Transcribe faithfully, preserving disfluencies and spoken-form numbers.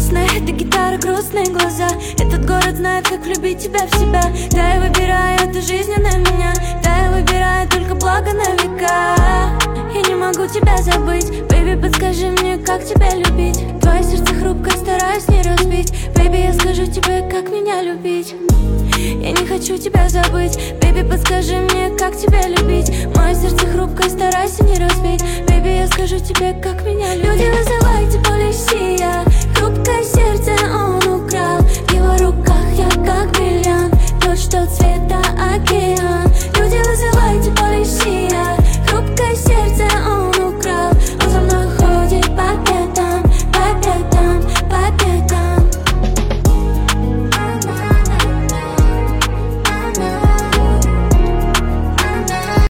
грустная, эта гитара, грустные глаза. Этот город знает, как влюбить тебя в себя. Да, я выбираю эту жизнь, а на меня. Да, я выбираю только благо на века. Я не могу тебя забыть. Бэйби, подскажи мне, как тебя любить. Твое сердце хрупкое, стараюсь не разбить. Бэйби, я скажу тебе, как меня любить. Я не хочу тебя забыть. Бэйби, подскажи мне, как тебя любить. Мое сердце хрупкое, старайся не разбить. Бэйби, я скажу тебе, как меня любить. Люди, вызывай тебя.